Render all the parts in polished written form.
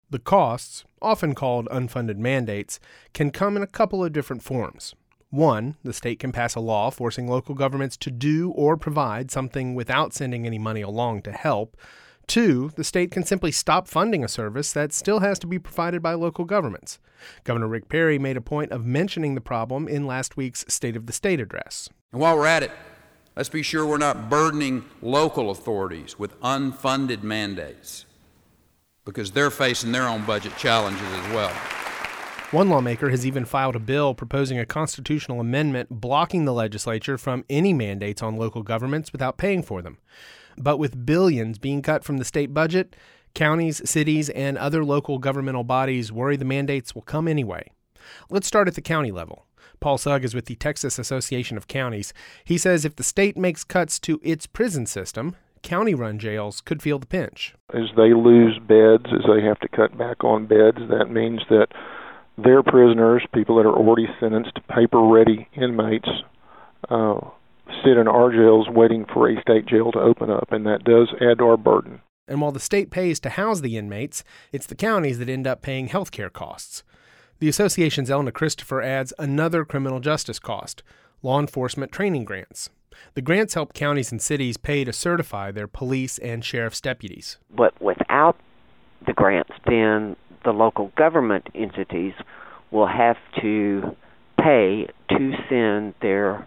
The costs, often called unfunded mandates, can come in a couple of different forms. One, the state can pass a law forcing local governments to do or provide something without sending any money along to help. Two, the state can simply stop funding a service that still has to be provided by local governments. Governor Rick Perry made a point of mentioning the problem in last week's State of the State address. And while we're at it, let's be sure we're not burdening local authorities with unfunded mandates, because they're facing their own budget challenges as well. One lawmaker has even filed a bill proposing a constitutional amendment blocking the legislature from any mandates on local governments without paying for them. But with billions being cut from the state budget, counties, cities, and other local governmental bodies worry the mandates will come anyway. Let's start at the county level. Paul Sugg is with the Texas Association of Counties. He says if the state makes cuts to its prison system, county-run jails could feel the pinch. As they lose beds, as they have to cut back on beds, that means that their prisoners, people that are already sentenced, paper-ready inmates, sit in our jails waiting for a state jail to open up, and that does add to our burden. And while the state pays to house the inmates, it's the counties that end up paying health care costs. The association's Elna Christopher adds another criminal justice cost: law enforcement training grants. The grants help counties and cities pay to certify their police and sheriff's deputies. But without the grants, then the local government entities will have to pay to send their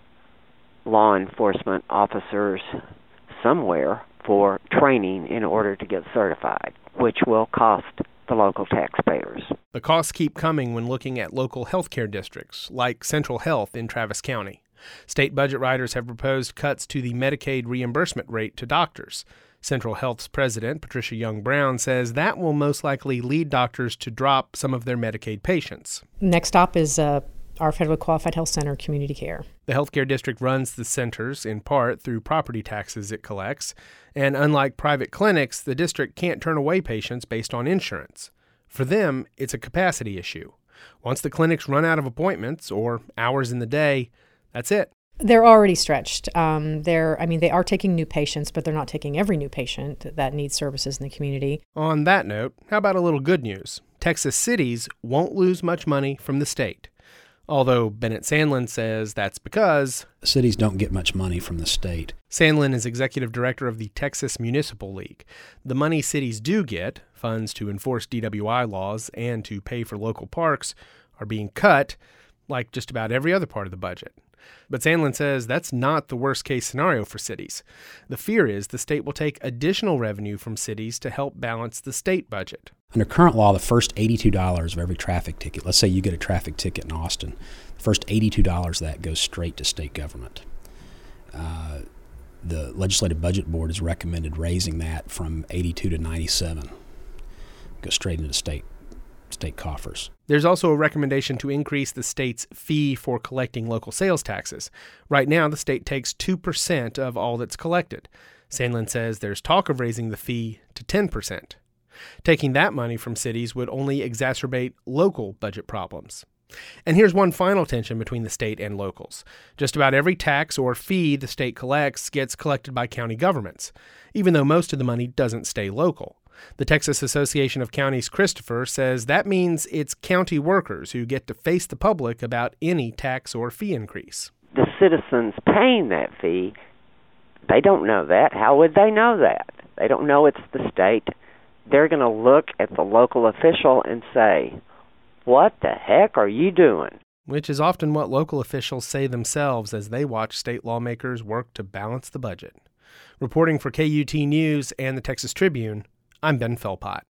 law enforcement officers somewhere for training in order to get certified, which will cost the local taxpayers. The costs keep coming when looking at local healthcare districts, like Central Health in Travis County. State budget writers have proposed cuts to the Medicaid reimbursement rate to doctors. Central Health's president, Patricia Young Brown, says that will most likely lead doctors to drop some of their Medicaid patients. Next stop is our Federally Qualified Health Center, Community Care. The healthcare district runs the centers, in part, through property taxes it collects. And unlike private clinics, the district can't turn away patients based on insurance. For them, it's a capacity issue. Once the clinics run out of appointments or hours in the day, that's it. They're already stretched. They are taking new patients, but they're not taking every new patient that needs services in the community. On that note, how about a little good news? Texas cities won't lose much money from the state. Although Bennett Sandlin says that's because cities don't get much money from the state. Sandlin is executive director of the Texas Municipal League. The money cities do get, funds to enforce DWI laws and to pay for local parks, are being cut, like just about every other part of the budget. But Sandlin says that's not the worst-case scenario for cities. The fear is the state will take additional revenue from cities to help balance the state budget. Under current law, the first $82 of every traffic ticket, let's say you get a traffic ticket in Austin, the first $82 of that goes straight to state government. The Legislative Budget Board has recommended raising that from 82 to 97. Go straight into state coffers. There's also a recommendation to increase the state's fee for collecting local sales taxes. Right now, the state takes 2% of all that's collected. Sandlin says there's talk of raising the fee to 10%. Taking that money from cities would only exacerbate local budget problems. And here's one final tension between the state and locals. Just about every tax or fee the state collects gets collected by county governments, even though most of the money doesn't stay local. The Texas Association of Counties, Christopher, says that means it's county workers who get to face the public about any tax or fee increase. The citizens paying that fee, they don't know that. How would they know that? They don't know it's the state. They're going to look at the local official and say, "What the heck are you doing?" Which is often what local officials say themselves as they watch state lawmakers work to balance the budget. Reporting for KUT News and the Texas Tribune, I'm Ben Philpott.